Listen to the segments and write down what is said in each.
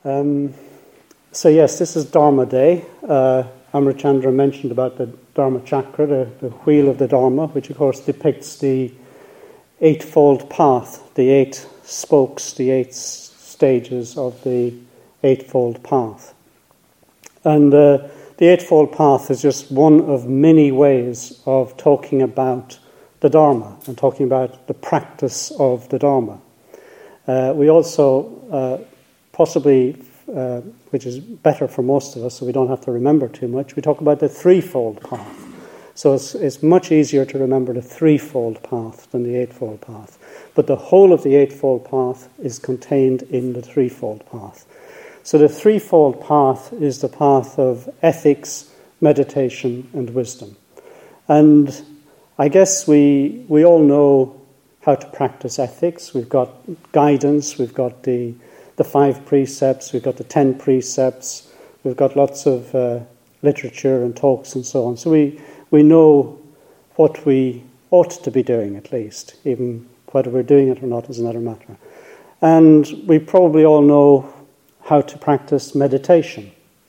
Um, so yes, this is Dharma Day. Amrachandra mentioned about the Dharma Chakra, the wheel of the Dharma, which of course depicts the eightfold path, the 8 spokes, the 8 stages of the eightfold path. And the eightfold path is just one of many ways of talking about the Dharma and talking about the practice of the Dharma. We also possibly, which is better for most of us, so we don't have to remember too much, we talk about the threefold path. So it's much easier to remember the threefold path than the eightfold path. But the whole of the eightfold path is contained in the threefold path. So the threefold path is the path of ethics, meditation, and wisdom. And I guess we all know how to practice ethics. We've got guidance, we've got the 5 precepts, we've got the 10 precepts, we've got lots of literature and talks and so on. So we know what we ought to be doing, at least. Even whether we're doing it or not is another matter. And we probably all know how to practice meditation.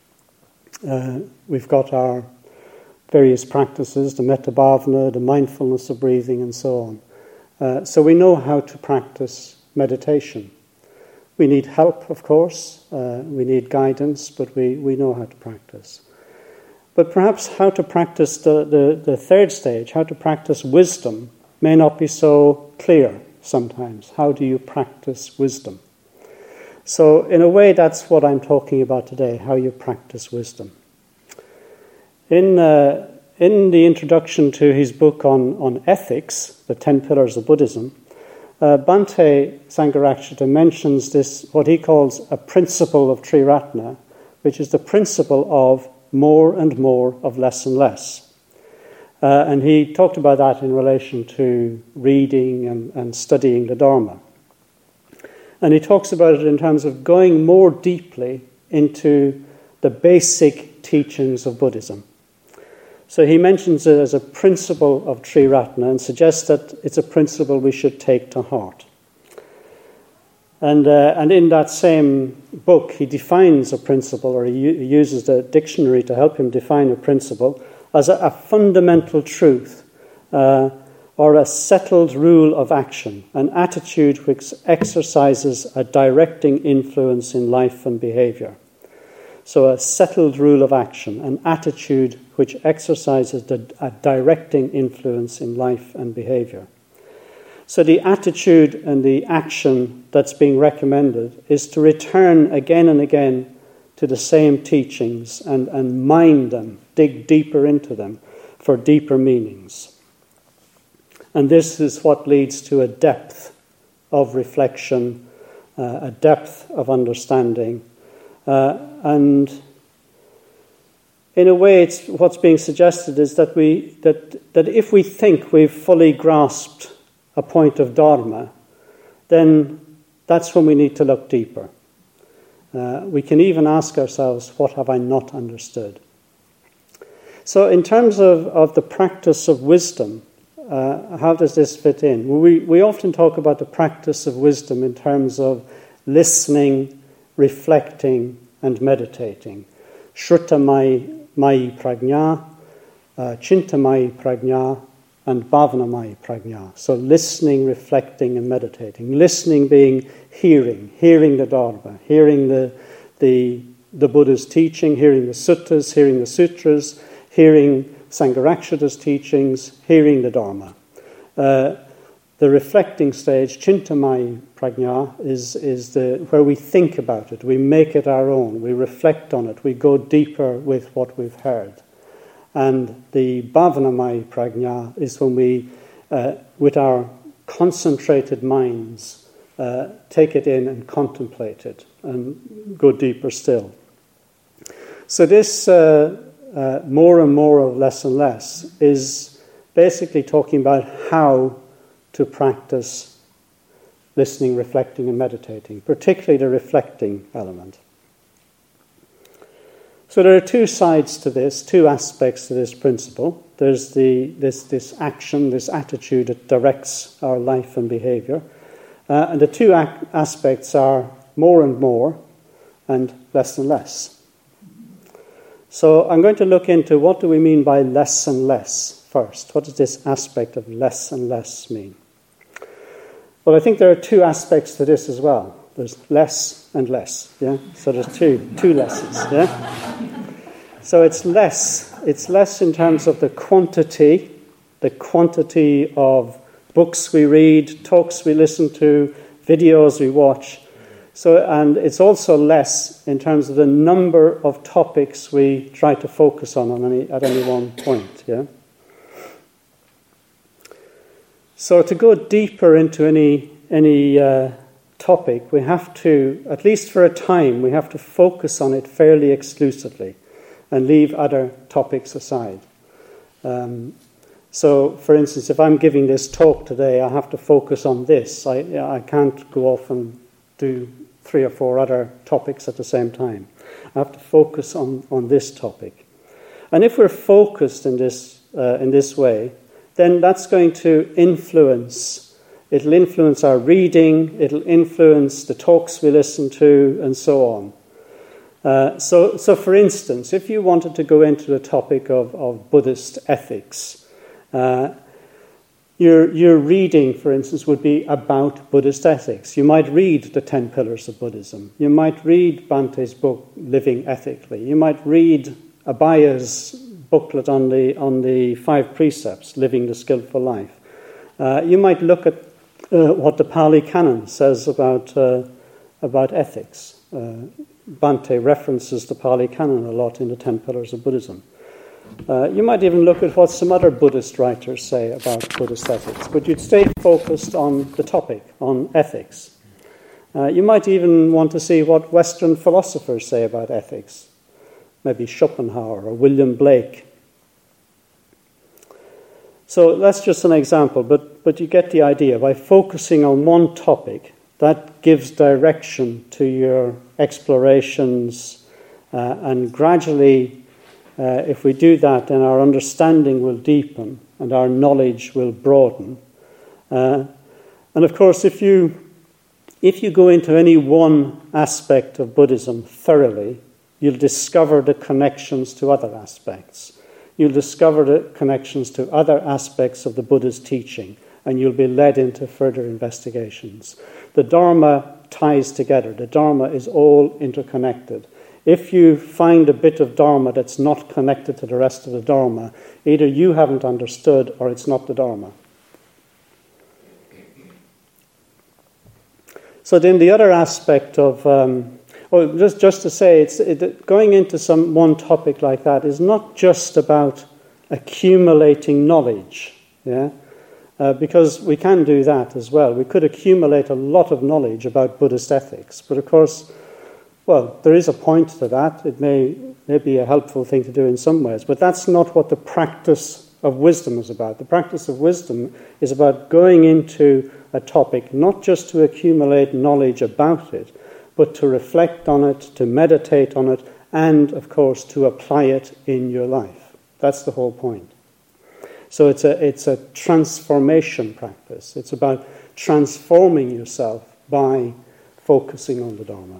We've got our various practices, the metta bhavana, the mindfulness of breathing, and so on. So we know how to practice meditation. We need help, of course. We need guidance, but we know how to practice. But perhaps how to practice the third stage, how to practice wisdom, may not be so clear sometimes. How do you practice wisdom? So in a way, that's what I'm talking about today, how you practice wisdom. In the introduction to his book on ethics, the 10 Pillars of Buddhism, Bhante Sangharakshita mentions this, what he calls a principle of Triratna, which is the principle of more and more of less and less. And he talked about that in relation to reading and studying the Dharma. And he talks about it in terms of going more deeply into the basic teachings of Buddhism. So he mentions it as a principle of Triratna and suggests that it's a principle we should take to heart. And in that same book, he defines a principle, or he uses the dictionary to help him define a principle, as a fundamental truth, or a settled rule of action, an attitude which exercises a directing influence in life and behavior. So a settled rule of action, an attitude which exercises a directing influence in life and behavior. So the attitude and the action that's being recommended is to return again and again to the same teachings and mine them, dig deeper into them for deeper meanings. And this is what leads to a depth of reflection, a depth of understanding. And in a way, what's being suggested is that that if we think we've fully grasped a point of Dharma, then that's when we need to look deeper. We can even ask ourselves, what have I not understood? So in terms of the practice of wisdom, how does this fit in? We often talk about the practice of wisdom in terms of listening, reflecting, and meditating. Shruta mai prajna, chinta mai prajna, and bhavana mai prajna. So listening, reflecting, and meditating. Listening being hearing the Dharma, hearing the Buddha's teaching, hearing the suttas, hearing the sutras, hearing Sangharakshita's teachings, hearing the Dharma. The reflecting stage, Chintamai Prajna, is where we think about it, we make it our own, we reflect on it, we go deeper with what we've heard. And the Bhavanamai Prajna is when we, with our concentrated minds, take it in and contemplate it and go deeper still. So this more and more of less and less is basically talking about how to practice listening, reflecting, and meditating, particularly the reflecting element. So there are two sides to this, two aspects to this principle. There's this action, this attitude that directs our life and behavior. And the two aspects are more and more, and less. So I'm going to look into what do we mean by less and less first. What does this aspect of less and less mean? Well, I think there are two aspects to this as well. There's less and less, yeah? So there's two lessons, yeah? So it's less. It's less in terms of the quantity of books we read, talks we listen to, videos we watch. So, and it's also less in terms of the number of topics we try to focus on at any one point, yeah? So to go deeper into any topic, we have to, at least for a time, we have to focus on it fairly exclusively and leave other topics aside. So, for instance, if I'm giving this talk today, I have to focus on this. I can't go off and do 3 or 4 other topics at the same time. I have to focus on this topic. And if we're focused in this way, then that's going to it'll influence our reading, it'll influence the talks we listen to, and so on. So for instance, if you wanted to go into the topic of Buddhist ethics, your reading, for instance, would be about Buddhist ethics. You might read the 10 Pillars of Buddhism. You might read Bante's book, Living Ethically. You might read Abaya's booklet on the 5 precepts, Living the Skillful Life. You might look at what the Pali Canon says about ethics. Bhante references the Pali Canon a lot in the 10 Pillars of Buddhism. You might even look at what some other Buddhist writers say about Buddhist ethics, but you'd stay focused on the topic, on ethics. You might even want to see what Western philosophers say about ethics, maybe Schopenhauer or William Blake. So that's just an example, but you get the idea. By focusing on one topic, that gives direction to your explorations, and gradually, if we do that, then our understanding will deepen and our knowledge will broaden. And of course, if you go into any one aspect of Buddhism thoroughly, you'll discover the connections to other aspects. You'll discover the connections to other aspects of the Buddha's teaching, and you'll be led into further investigations. The Dharma ties together. The Dharma is all interconnected. If you find a bit of Dharma that's not connected to the rest of the Dharma, either you haven't understood or it's not the Dharma. So then the other aspect of, just to say, going into one topic like that is not just about accumulating knowledge, yeah? Because we can do that as well. We could accumulate a lot of knowledge about Buddhist ethics, but of course, well, there is a point to that. It may be a helpful thing to do in some ways, but that's not what the practice of wisdom is about. The practice of wisdom is about going into a topic, not just to accumulate knowledge about it, but to reflect on it, to meditate on it, and, of course, to apply it in your life. That's the whole point. So it's a transformation practice. It's about transforming yourself by focusing on the Dharma.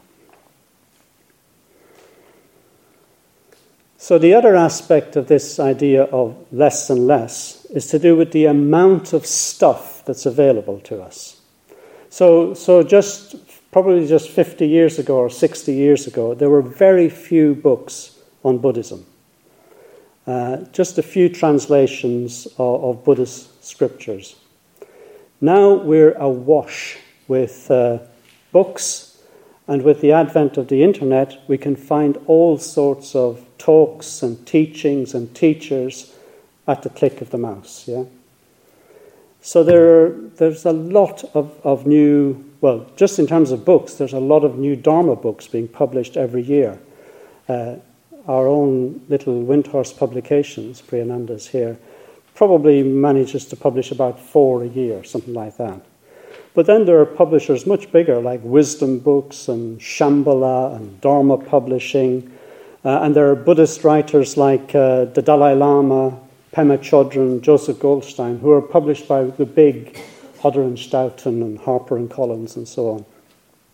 So the other aspect of this idea of less and less is to do with the amount of stuff that's available to us. So probably just 50 years ago or 60 years ago, there were very few books on Buddhism. Just a few translations of Buddhist scriptures. Now we're awash with books, and with the advent of the internet, we can find all sorts of talks and teachings and teachers at the click of the mouse. Yeah. So there's a lot of new. Well, just in terms of books, there's a lot of new Dharma books being published every year. Our own little Windhorse Publications, Priyananda's here, probably manages to publish about 4 a year, something like that. But then there are publishers much bigger, like Wisdom Books and Shambhala and Dharma Publishing. And there are Buddhist writers like the Dalai Lama, Pema Chodron, Joseph Goldstein, who are published by the big Hodder and Stoughton and Harper and Collins and so on.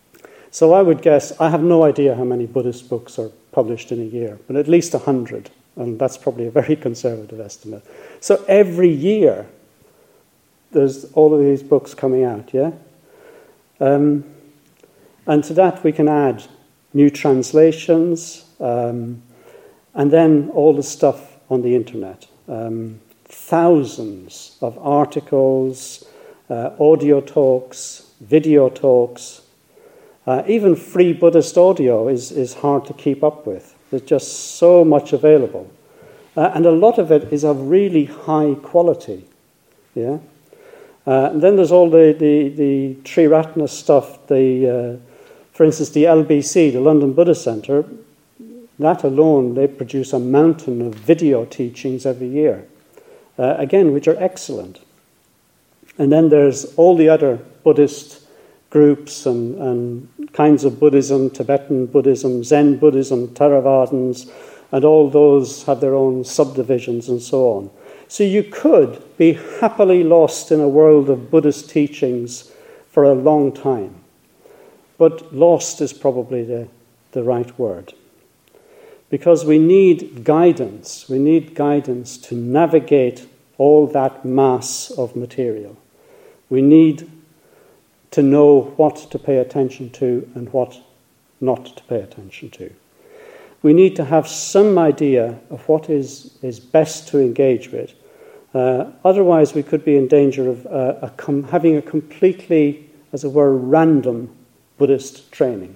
So I would guess, I have no idea how many Buddhist books are published in a year, but at least 100, and that's probably a very conservative estimate. So every year, there's all of these books coming out, yeah? And to that we can add new translations, and then all the stuff on the internet. Thousands of articles, audio talks, video talks. Even free Buddhist audio is hard to keep up with. There's just so much available. And a lot of it is of really high quality. Yeah. And then there's all the Triratna stuff, for instance, the LBC, the London Buddhist Centre. That alone, they produce a mountain of video teachings every year, again, which are excellent. And then there's all the other Buddhist groups and kinds of Buddhism, Tibetan Buddhism, Zen Buddhism, Theravadins, and all those have their own subdivisions and so on. So you could be happily lost in a world of Buddhist teachings for a long time. But lost is probably the right word. Because we need guidance. We need guidance to navigate all that mass of material. We need to know what to pay attention to and what not to pay attention to. We need to have some idea of what is best to engage with. Otherwise, we could be in danger of having a completely, as it were, random Buddhist training.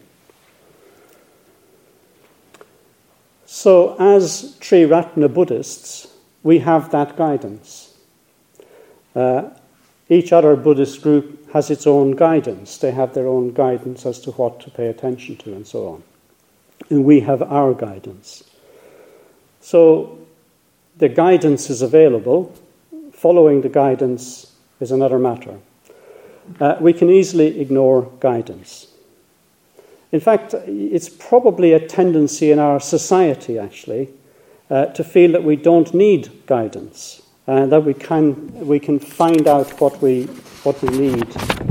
So, as Triratna Buddhists, we have that guidance. Each other Buddhist group has its own guidance. They have their own guidance as to what to pay attention to and so on. And we have our guidance. So the guidance is available. Following the guidance is another matter. We can easily ignore guidance. In fact, it's probably a tendency in our society, actually, to feel that we don't need guidance, and that we can find out what we need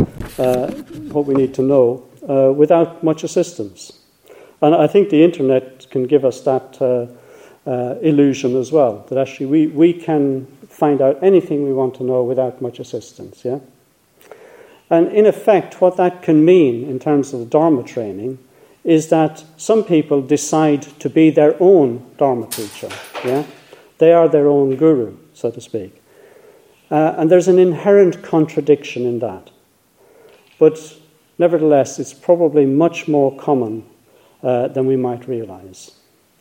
to know without much assistance. And I think the internet can give us that illusion as well, that actually we can find out anything we want to know without much assistance. Yeah. And in effect, what that can mean in terms of the Dharma training is that some people decide to be their own Dharma teacher. Yeah? They are their own guru, so to speak. And there's an inherent contradiction in that. But nevertheless, it's probably much more common than we might realize.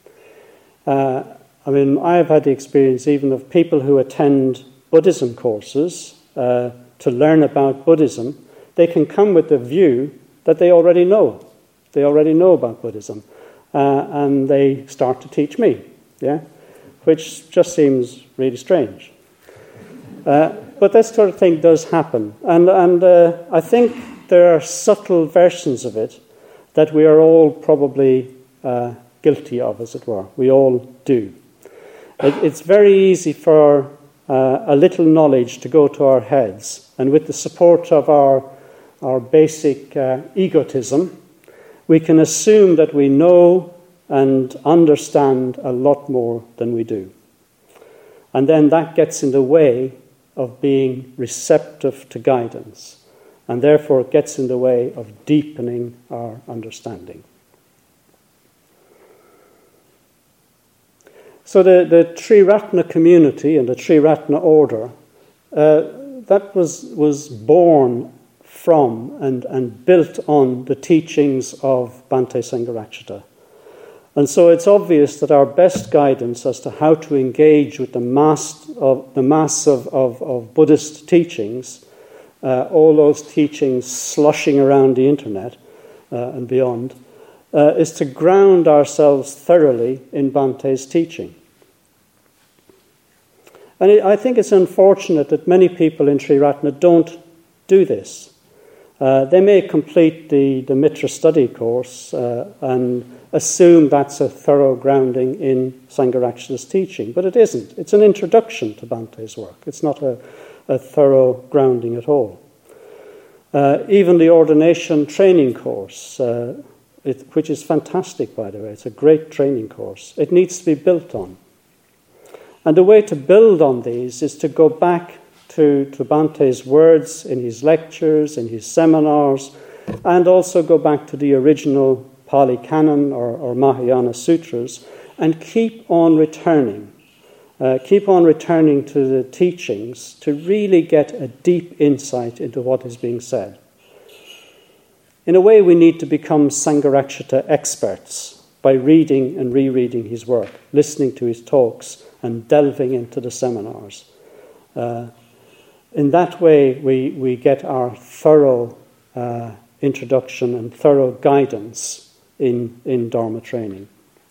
I've had the experience even of people who attend Buddhism courses to learn about Buddhism. They can come with the view that they already know. They already know about Buddhism. And they start to teach me, yeah, which just seems really strange. But that sort of thing does happen. And I think there are subtle versions of it that we are all probably guilty of, as it were. We all do. It's very easy for a little knowledge to go to our heads, and with the support of our basic egotism, we can assume that we know and understand a lot more than we do. And then that gets in the way of being receptive to guidance, and therefore it gets in the way of deepening our understanding. So the Triratna community and the Triratna order, that was born from and built on the teachings of Bhante Sangharakshita. And so it's obvious that our best guidance as to how to engage with the mass of Buddhist teachings, all those teachings slushing around the internet and beyond, is to ground ourselves thoroughly in Bhante's teaching. And I think it's unfortunate that many people in Triratna don't do this. They may complete the Mitra study course and assume that's a thorough grounding in Sangharakshita's teaching, but it isn't. It's an introduction to Bhante's work. It's not a thorough grounding at all. Even the ordination training course, which is fantastic, by the way. It's a great training course. It needs to be built on. And the way to build on these is to go back to Bhante's words in his lectures, in his seminars, and also go back to the original Pali Canon or Mahayana Sutras, and keep on returning to the teachings to really get a deep insight into what is being said. In a way, we need to become Sangharakshita experts by reading and rereading his work, listening to his talks, and delving into the seminars. In that way, we get our thorough introduction and thorough guidance in Dharma training.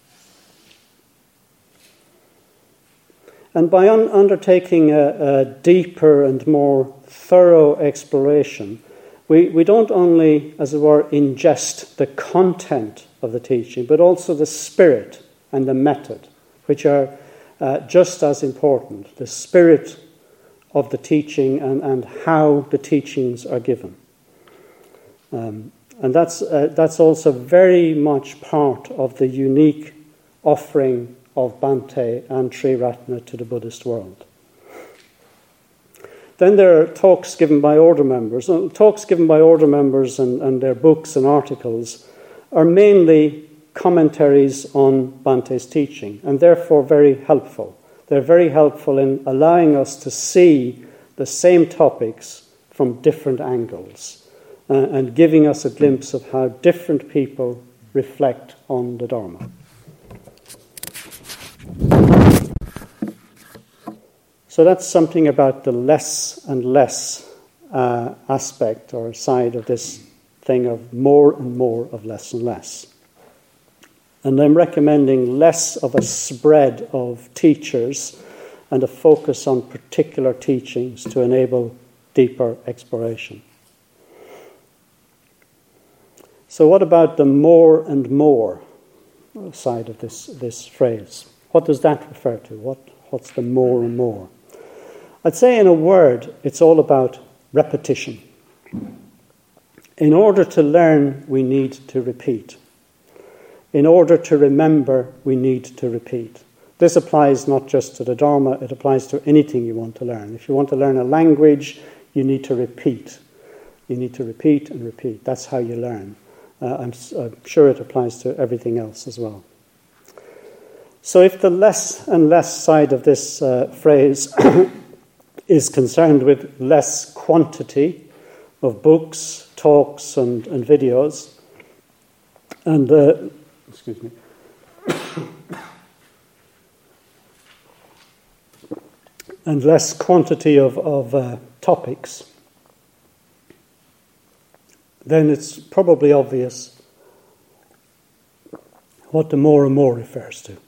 And by undertaking a deeper and more thorough exploration, we don't only, as it were, ingest the content of the teaching, but also the spirit and the method, which are just as important. The spirit of the teaching and how the teachings are given. And that's also very much part of the unique offering of Bhante and Triratna to the Buddhist world. Then there are talks given by order members. Talks given by order members and their books and articles are mainly commentaries on Bhante's teaching, and therefore very helpful. They're very helpful in allowing us to see the same topics from different angles, and giving us a glimpse of how different people reflect on the Dharma. So that's something about the less and less aspect or side of this thing of more and more of less and less. And I'm recommending less of a spread of teachers and a focus on particular teachings to enable deeper exploration. So what about the more and more side of this phrase? What does that refer to? What's the more and more? I'd say in a word, it's all about repetition. In order to learn, we need to repeat. In order to remember, we need to repeat. This applies not just to the Dharma, it applies to anything you want to learn. If you want to learn a language, you need to repeat. You need to repeat and repeat. That's how you learn. I'm sure it applies to everything else as well. So if the less and less side of this phrase is concerned with less quantity of books, talks, and videos, and and less quantity of topics, then it's probably obvious what the more and more refers to.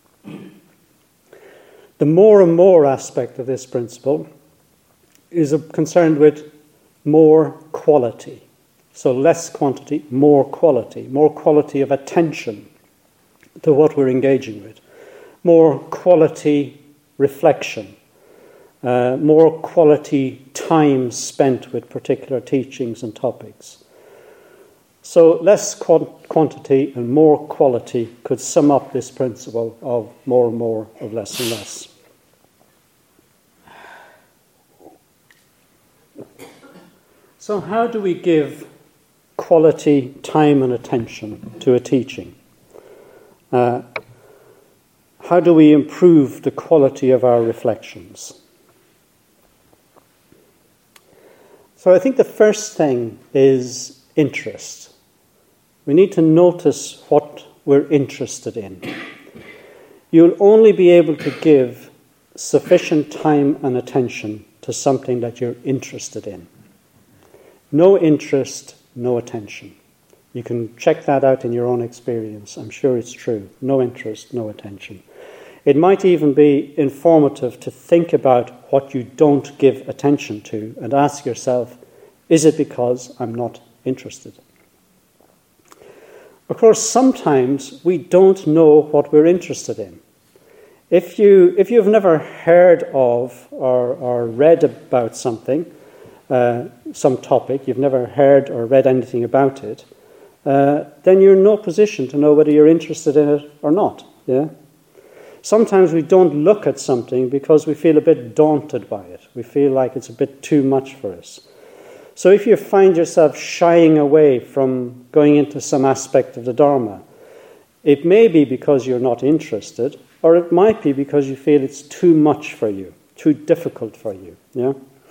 The more and more aspect of this principle is concerned with more quality. So less quantity, more quality of attention to what we're engaging with, more quality reflection, more quality time spent with particular teachings and topics. So less quantity and more quality could sum up this principle of more and more of less and less. So how do we give quality time and attention to a teaching? How do we improve the quality of our reflections? So I think the first thing is interest. We need to notice what we're interested in. You'll only be able to give sufficient time and attention to something that you're interested in. No interest, no attention. You can check that out in your own experience. I'm sure it's true. No interest, no attention. It might even be informative to think about what you don't give attention to and ask yourself, is it because I'm not interested? Of course, sometimes we don't know what we're interested in. If you've never heard of or read about something, some topic, you've never heard or read anything about it, then you're in no position to know whether you're interested in it or not. Yeah. Sometimes we don't look at something because we feel a bit daunted by it. We feel like it's a bit too much for us. So if you find yourself shying away from going into some aspect of the Dharma, it may be because you're not interested, or it might be because you feel it's too much for you, too difficult for you. Yeah?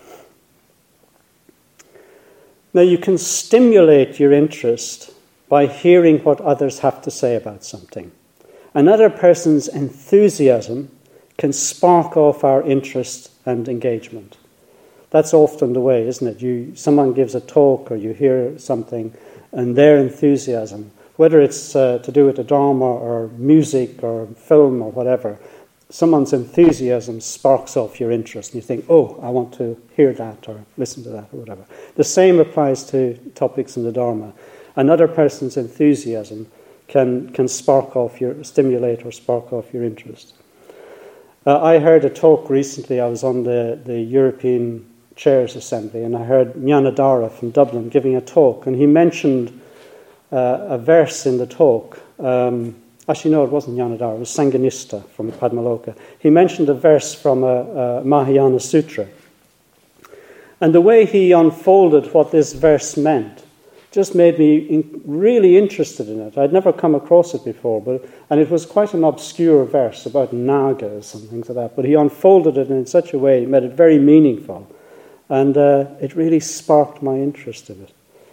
Now you can stimulate your interest by hearing what others have to say about something. Another person's enthusiasm can spark off our interest and engagement. That's often the way, isn't it? Someone gives a talk or you hear something and their enthusiasm, whether it's to do with the Dharma or music or film or whatever, someone's enthusiasm sparks off your interest and you think, oh, I want to hear that or listen to that or whatever. The same applies to topics in the Dharma. Another person's enthusiasm can stimulate or spark off your interest. I heard a talk recently. I was on the European Chairs Assembly, and I heard Nyanadhara from Dublin giving a talk, and he mentioned a verse in the talk. Actually, no, it wasn't Nyanadhara, it was Sanganista from Padmaloka. He mentioned a verse from a Mahayana Sutra. And the way he unfolded what this verse meant just made me really interested in it. I'd never come across it before, and it was quite an obscure verse about nagas and things like that. But he unfolded it in such a way, he made it very meaningful, and it really sparked my interest in it.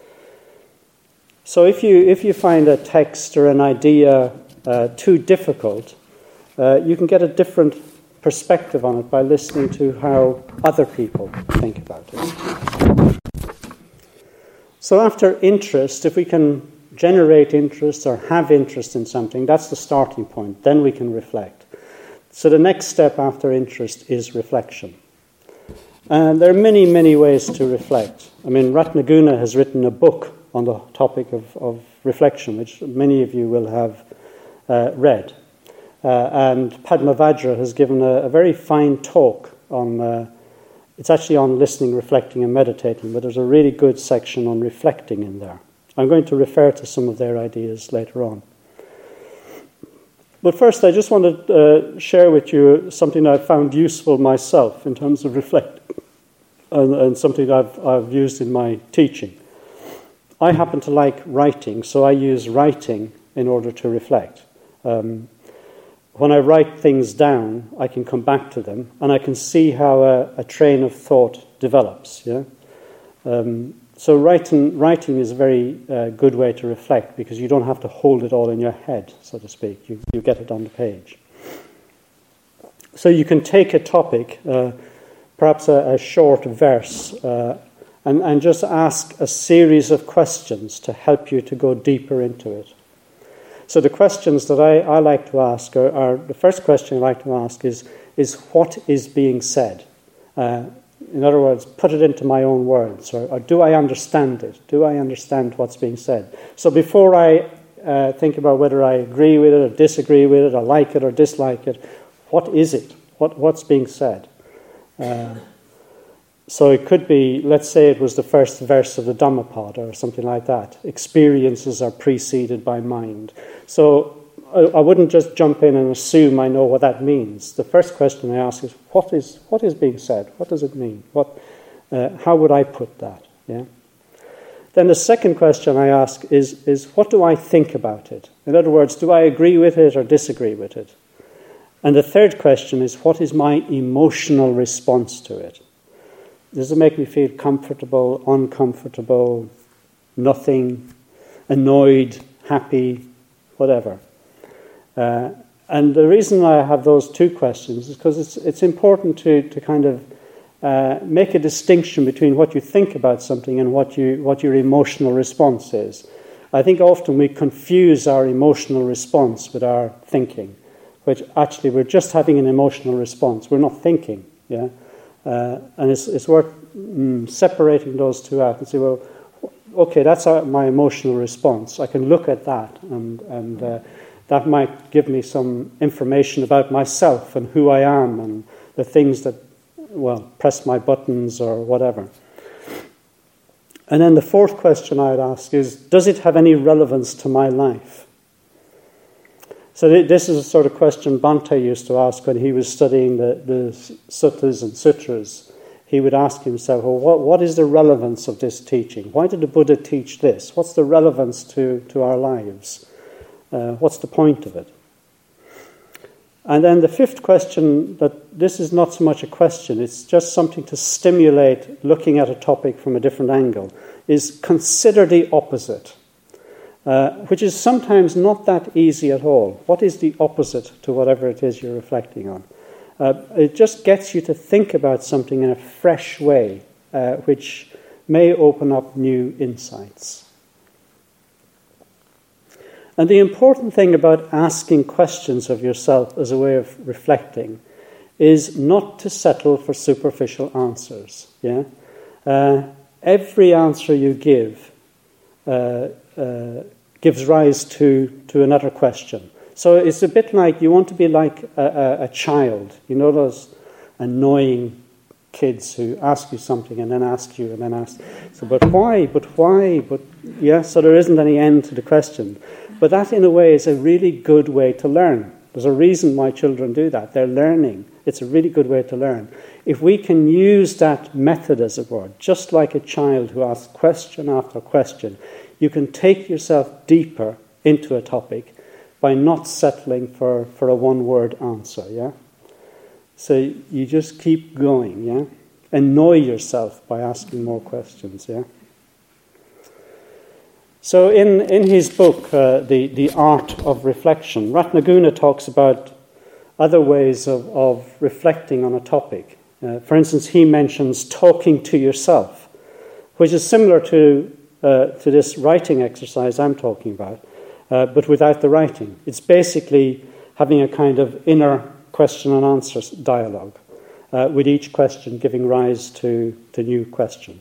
So if you find a text or an idea too difficult, you can get a different perspective on it by listening to how other people think about it. So after interest, if we can generate interest or have interest in something, that's the starting point. Then we can reflect. So the next step after interest is reflection. And there are many, many ways to reflect. I mean, Ratnaguna has written a book on the topic of reflection, which many of you will have read. And Padmavajra has given a very fine talk on... It's actually on listening, reflecting, and meditating, but there's a really good section on reflecting in there. I'm going to refer to some of their ideas later on. But first, I just want to share with you something I've found useful myself in terms of reflecting, and something I've used in my teaching. I happen to like writing, so I use writing in order to reflect. When I write things down, I can come back to them, and I can see how a train of thought develops. Yeah. So writing is a very good way to reflect, because you don't have to hold it all in your head, so to speak. You get it on the page. So you can take a topic, perhaps a short verse, and just ask a series of questions to help you to go deeper into it. So the questions that I like to ask are the first question I like to ask is what is being said? In other words, put it into my own words, or do I understand it? Do I understand what's being said? So before I think about whether I agree with it or disagree with it, or like it or dislike it, what is it? What's being said? So it could be, let's say it was the first verse of the Dhammapada or something like that. Experiences are preceded by mind. So I wouldn't just jump in and assume I know what that means. The first question I ask is, what is being said? What does it mean? How would I put that? Yeah. Then the second question I ask is what do I think about it? In other words, do I agree with it or disagree with it? And the third question is, what is my emotional response to it? Does it make me feel comfortable, uncomfortable, nothing, annoyed, happy, whatever? And the reason I have those two questions is because it's important to kind of make a distinction between what you think about something and what your emotional response is. I think often we confuse our emotional response with our thinking, which actually we're just having an emotional response. We're not thinking, yeah? And it's worth separating those two out and say, well, okay, that's my emotional response. I can look at that, and that might give me some information about myself and who I am and the things that, well, press my buttons or whatever. And then the fourth question I'd ask is, does it have any relevance to my life? So this is a sort of question Bhante used to ask when he was studying the suttas and sutras. He would ask himself, well, what is the relevance of this teaching? Why did the Buddha teach this? What's the relevance to our lives? What's the point of it? And then the fifth question, that this is not so much a question, it's just something to stimulate looking at a topic from a different angle, is consider the opposite, which is sometimes not that easy at all. What is the opposite to whatever it is you're reflecting on? It just gets you to think about something in a fresh way, which may open up new insights. And the important thing about asking questions of yourself as a way of reflecting is not to settle for superficial answers. Yeah, every answer you give gives rise to another question. So it's a bit like you want to be like a child. You know those annoying kids who ask you something and then ask you and then ask. So, but why? Yeah. So there isn't any end to the question. But that, in a way, is a really good way to learn. There's a reason why children do that. They're learning. It's a really good way to learn. If we can use that method, as it were, just like a child who asks question after question, you can take yourself deeper into a topic by not settling for a one-word answer, yeah? So you just keep going, yeah? Annoy yourself by asking more questions, yeah? So in his book, The Art of Reflection, Ratnaguna talks about other ways of reflecting on a topic. For instance, he mentions talking to yourself, which is similar to this writing exercise I'm talking about, but without the writing. It's basically having a kind of inner question and answer dialogue, with each question giving rise to new question.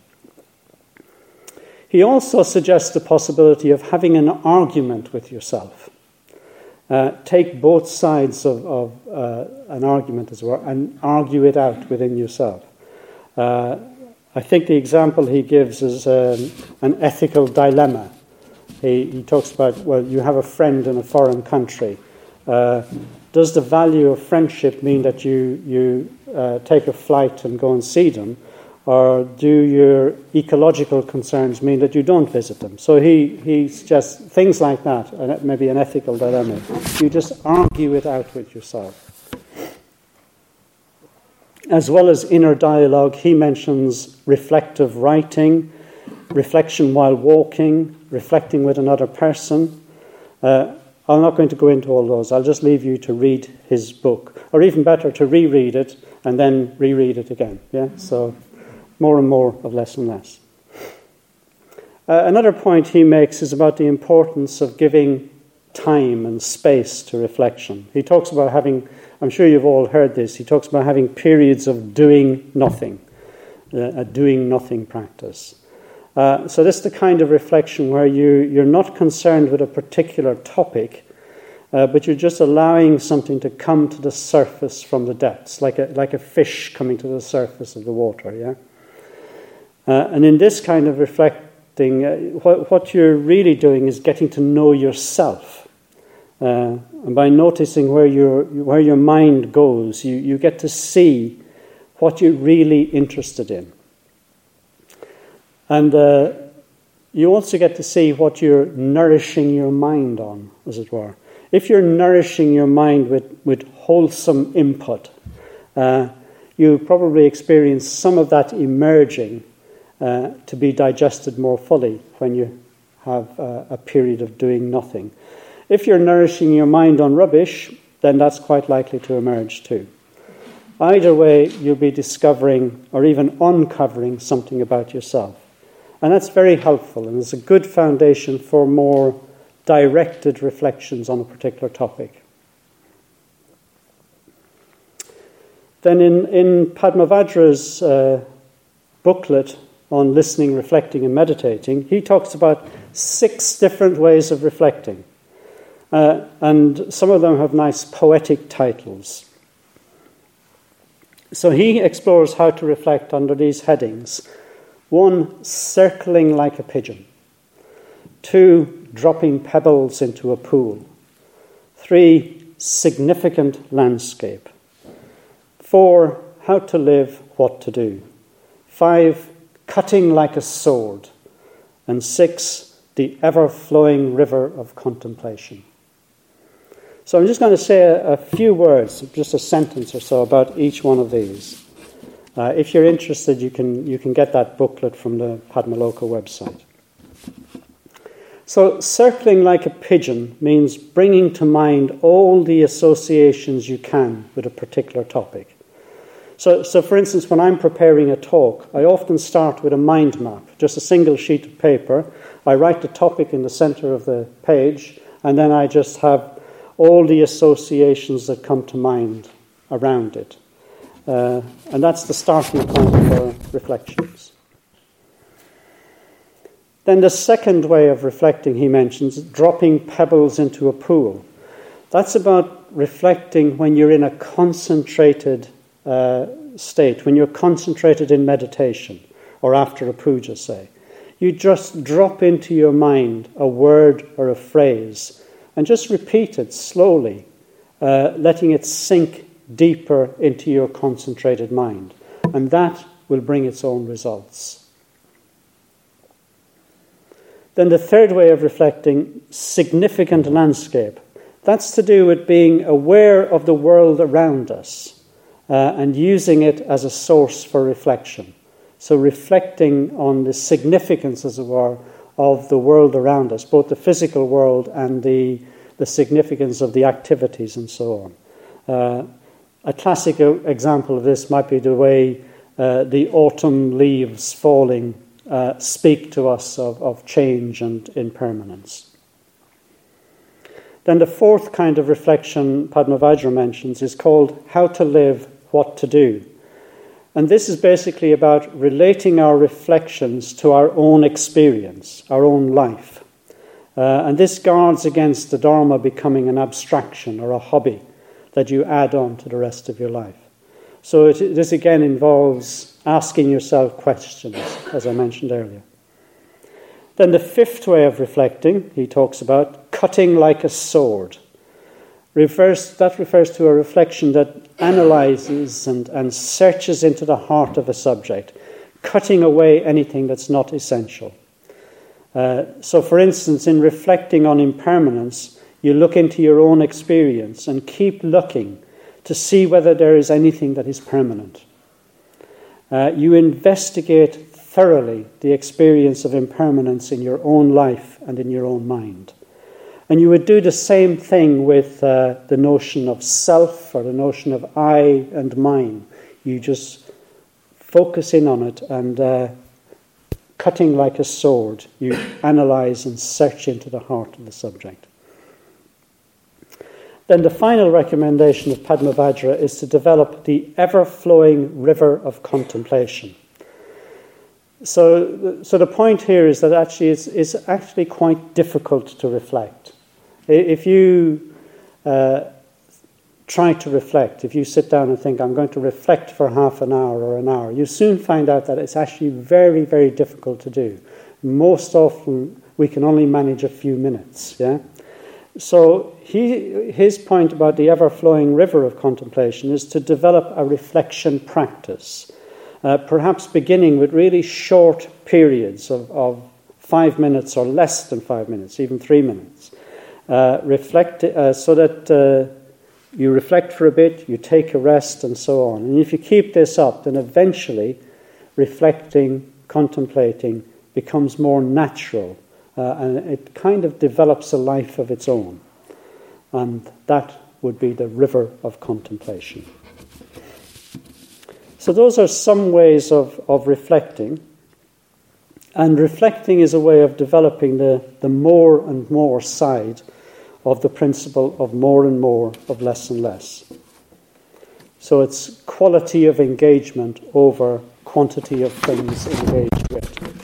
He also suggests the possibility of having an argument with yourself. Take both sides of an argument, as well, and argue it out within yourself. I think the example he gives is an ethical dilemma. He talks about, well, you have a friend in a foreign country. Does the value of friendship mean that you take a flight and go and see them? Or do your ecological concerns mean that you don't visit them? So he suggests things like that, maybe an ethical dilemma. You just argue it out with yourself. As well as inner dialogue, he mentions reflective writing, reflection while walking, reflecting with another person. I'm not going to go into all those. I'll just leave you to read his book. Or even better, to reread it and then reread it again. Yeah, so more and more of less and less. Another point he makes is about the importance of giving time and space to reflection. He talks about having, I'm sure you've all heard this, he talks about having periods of doing nothing, a doing nothing practice. So this is the kind of reflection where you're not concerned with a particular topic, but you're just allowing something to come to the surface from the depths, like a fish coming to the surface of the water, yeah? And in this kind of reflecting, what you're really doing is getting to know yourself. And by noticing where your mind goes, you get to see what you're really interested in. And you also get to see what you're nourishing your mind on, as it were. If you're nourishing your mind with wholesome input, you probably experience some of that emerging to be digested more fully when you have a period of doing nothing. If you're nourishing your mind on rubbish, then that's quite likely to emerge too. Either way, you'll be discovering or even uncovering something about yourself. And that's very helpful, and it's a good foundation for more directed reflections on a particular topic. Then in Padmavajra's booklet on listening, reflecting, and meditating, he talks about 6 different ways of reflecting. And some of them have nice poetic titles. So he explores how to reflect under these headings. 1, circling like a pigeon. 2, dropping pebbles into a pool. 3, significant landscape. 4, how to live, what to do. 5, cutting like a sword. And 6, the ever-flowing river of contemplation. So I'm just going to say a few words, just a sentence or so, about each one of these. If you're interested, you can get that booklet from the Padmaloka website. So circling like a pigeon means bringing to mind all the associations you can with a particular topic. So for instance, when I'm preparing a talk, I often start with a mind map, just a single sheet of paper. I write the topic in the center of the page, and then I just have all the associations that come to mind around it. And that's the starting point for reflections. Then the second way of reflecting, he mentions, dropping pebbles into a pool. That's about reflecting when you're in a concentrated state, when you're concentrated in meditation, or after a puja, say. You just drop into your mind a word or a phrase, and just repeat it slowly, letting it sink deeper into your concentrated mind. And that will bring its own results. Then the third way of reflecting, significant landscape. That's to do with being aware of the world around us and using it as a source for reflection. So reflecting on the significance, as it were, of the world around us, both the physical world and the significance of the activities and so on. A classic example of this might be the way the autumn leaves falling speak to us of change and impermanence. Then the fourth kind of reflection Padmavajra mentions is called how to live, what to do. And this is basically about relating our reflections to our own experience, our own life. And this guards against the Dharma becoming an abstraction or a hobby that you add on to the rest of your life. So this again involves asking yourself questions, as I mentioned earlier. Then the fifth way of reflecting, he talks about cutting like a sword. That refers to a reflection that analyzes and searches into the heart of a subject, cutting away anything that's not essential. So for instance, in reflecting on impermanence, you look into your own experience and keep looking to see whether there is anything that is permanent. You investigate thoroughly the experience of impermanence in your own life and in your own mind. And you would do the same thing with the notion of self or the notion of I and mine. You just focus in on it and cutting like a sword, you analyze and search into the heart of the subject. Then the final recommendation of Padmavajra is to develop the ever-flowing river of contemplation. So the point here is that actually it's actually quite difficult to reflect. If you try to reflect, if you sit down and think, I'm going to reflect for half an hour or an hour, you soon find out that it's actually very, very difficult to do. Most often we can only manage a few minutes, yeah? So his point about the ever-flowing river of contemplation is to develop a reflection practice, perhaps beginning with really short periods of 5 minutes or less than 5 minutes, even 3 minutes. So that you reflect for a bit, you take a rest, and so on. And if you keep this up, then eventually reflecting, contemplating becomes more natural. And it kind of develops a life of its own. And that would be the river of contemplation. So those are some ways of reflecting. And reflecting is a way of developing the more and more side of the principle of more and more, of less and less. So it's quality of engagement over quantity of things engaged with.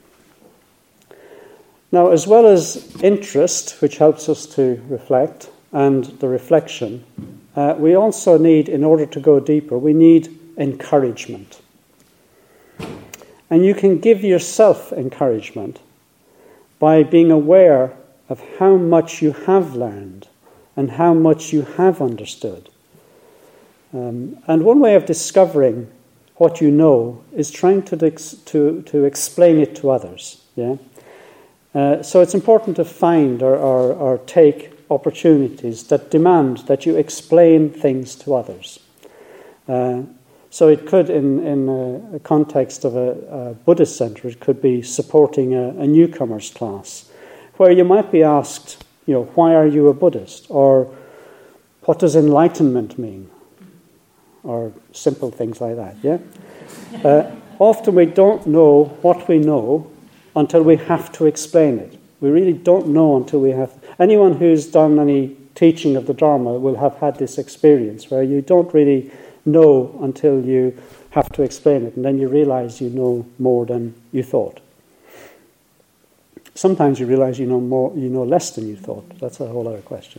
Now, as well as interest, which helps us to reflect, and the reflection, we also need, in order to go deeper, we need encouragement. And you can give yourself encouragement by being aware of how much you have learned and how much you have understood. And one way of discovering what you know is trying to explain it to others. Yeah. So it's important to find or take opportunities that demand that you explain things to others. So it could, in a context of a Buddhist center, it could be supporting a newcomers class, where you might be asked, why are you a Buddhist? Or what does enlightenment mean? Or simple things like that, yeah? Often we don't know what we know until we have to explain it. We really don't know until we have... Anyone who's done any teaching of the Dharma will have had this experience where you don't really know until you have to explain it, and then you realize you know more than you thought. Sometimes you realize you know less than you thought. That's a whole other question.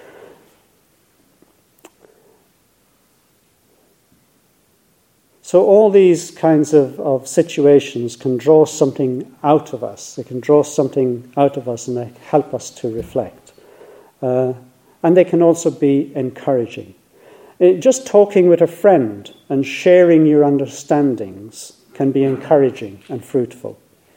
So all these kinds of situations can draw something out of us. They can draw something out of us and they help us to reflect. And they can also be encouraging. Just talking with a friend and sharing your understandings can be encouraging and fruitful.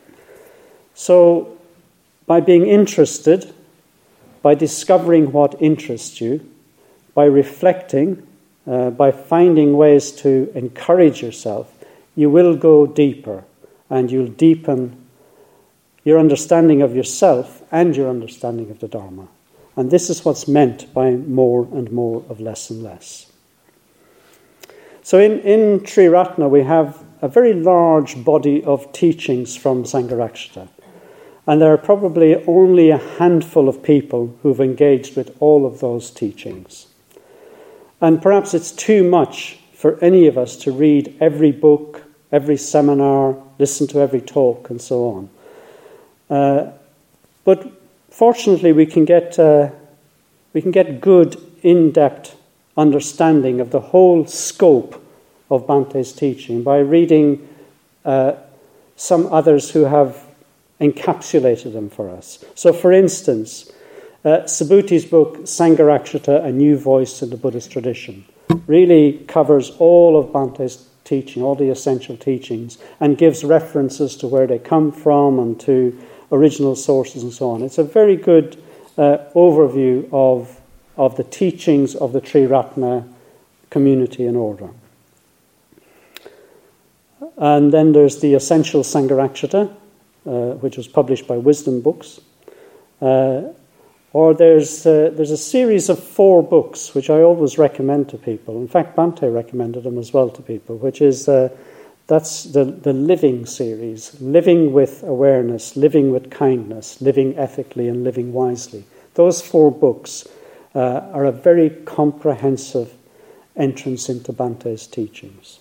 So by being interested, by discovering what interests you, by reflecting, by finding ways to encourage yourself, you will go deeper and you'll deepen your understanding of yourself and your understanding of the Dharma. And this is what's meant by more and more of less and less. So in Triratna we have a very large body of teachings from Sangharakshita. And there are probably only a handful of people who've engaged with all of those teachings. And perhaps it's too much for any of us to read every book, every seminar, listen to every talk, and so on. But fortunately, we can get good, in-depth understanding of the whole scope of Bhante's teaching by reading some others who have encapsulated them for us. So, for instance, Subhuti's book, Sangharakshita, A New Voice in the Buddhist Tradition, really covers all of Bhante's teaching, all the essential teachings, and gives references to where they come from and to original sources and so on. It's a very good overview of the teachings of the Triratna community and order. And then there's the Essential Sangharakshita, which was published by Wisdom Books. Or there's a series of 4 books which I always recommend to people. In fact, Bhante recommended them as well to people, which is that's the Living series, Living with Awareness, Living with Kindness, Living Ethically and Living Wisely. Those 4 books are a very comprehensive entrance into Bhante's teachings.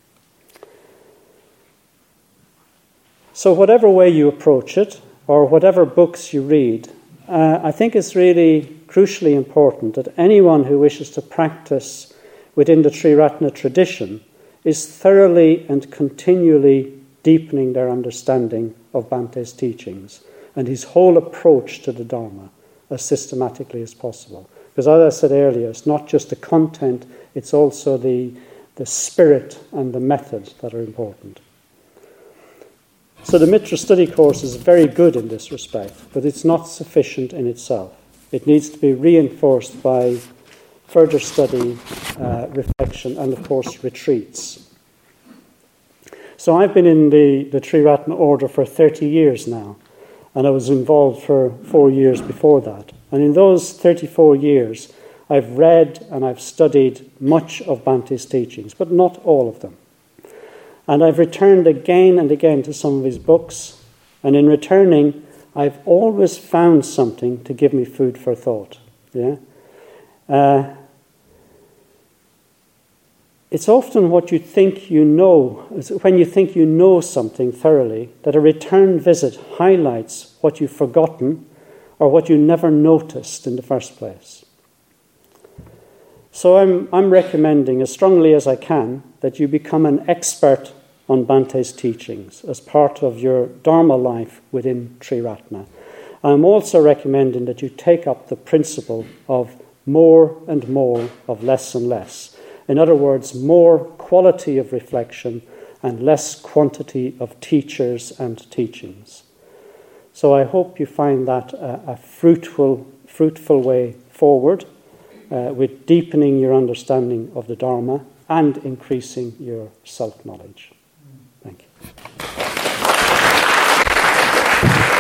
So whatever way you approach it, or whatever books you read, I think it's really crucially important that anyone who wishes to practice within the Triratna tradition is thoroughly and continually deepening their understanding of Bhante's teachings and his whole approach to the Dharma as systematically as possible. Because as I said earlier, it's not just the content, it's also the spirit and the method that are important. So the Mitra study course is very good in this respect, but it's not sufficient in itself. It needs to be reinforced by further study, reflection, and of course retreats. So I've been in the Triratna order for 30 years now, and I was involved for 4 years before that. And in those 34 years, I've read and I've studied much of Bhante's teachings, but not all of them. And I've returned again and again to some of his books, and in returning, I've always found something to give me food for thought. Yeah, it's often what you think you know, when you think you know something thoroughly, that a return visit highlights what you've forgotten or what you never noticed in the first place. So I'm recommending as strongly as I can that you become an expert on Bante's teachings as part of your Dharma life within Triratna. I'm also recommending that you take up the principle of more and more of less and less. In other words, more quality of reflection and less quantity of teachers and teachings. So I hope you find that a fruitful way forward with deepening your understanding of the Dharma and increasing your self-knowledge. Thank you.